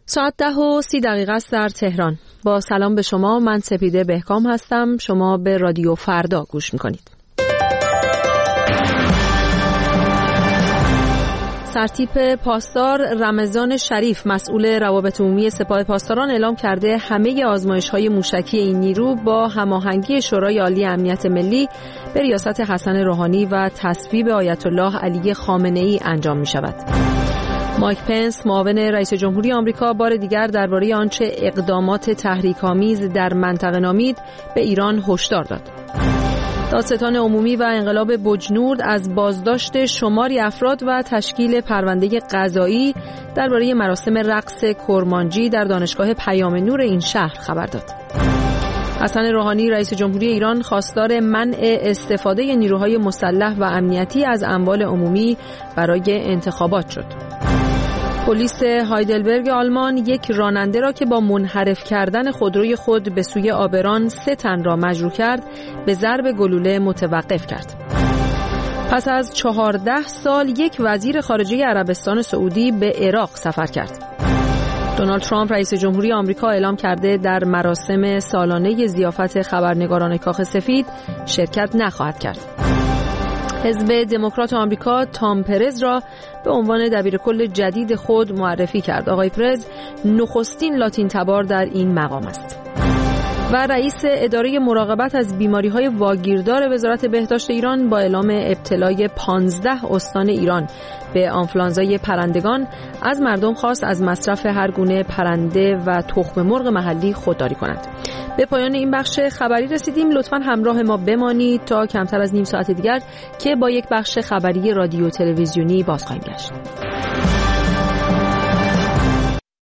ساعت 10:30 است در تهران. با سلام به شما، من سپیده بهکام هستم. شما به رادیو فردا گوش میکنید. سرتیپ پاسدار رمضان شریف، مسئول روابط عمومی سپاه پاسداران، اعلام کرده همه آزمایش‌های موشکی این نیرو با هماهنگی شورای عالی امنیت ملی به ریاست حسن روحانی و تصویب آیت الله علی خامنه‌ای انجام می‌شود. مایک پنس، معاون رئیس جمهوری آمریکا، بار دیگر درباره آنچه اقدامات تحریک‌آمیز در منطقه نامید به ایران هشدار داد. دادستان عمومی و انقلاب بجنورد از بازداشت شماری افراد و تشکیل پرونده قضایی درباره مراسم رقص کرمانجی در دانشگاه پیام نور این شهر خبر داد. حسن روحانی رئیس جمهوری ایران خواستار منع استفاده نیروهای مسلح و امنیتی از اموال عمومی برای انتخابات شد. پلیس هایدلبرگ آلمان یک راننده را که با منحرف کردن خودروی خود به سوی آبران 3 تن را مجروح کرد به ضرب گلوله متوقف کرد. پس از 14 سال یک وزیر خارجه عربستان سعودی به عراق سفر کرد. دونالد ترامپ رئیس جمهوری آمریکا اعلام کرده در مراسم سالانه ضیافت خبرنگاران کاخ سفید شرکت نخواهد کرد. حزب دموکرات آمریکا تام پرز را به عنوان دبیرکل جدید خود معرفی کرد. آقای پرز نخستین لاتین تبار در این مقام است. و رئیس اداره مراقبت از بیماری‌های واگیردار وزارت بهداشت ایران با اعلام ابتلای 15 استان ایران به آنفولانزای پرندگان از مردم خواست از مصرف هر گونه پرنده و تخم مرغ محلی خودداری کنند. به پایان این بخش خبری رسیدیم. لطفاً همراه ما بمانید تا کمتر از نیم ساعت دیگر که با یک بخش خبری رادیو تلویزیونی باز خواهیم گشت.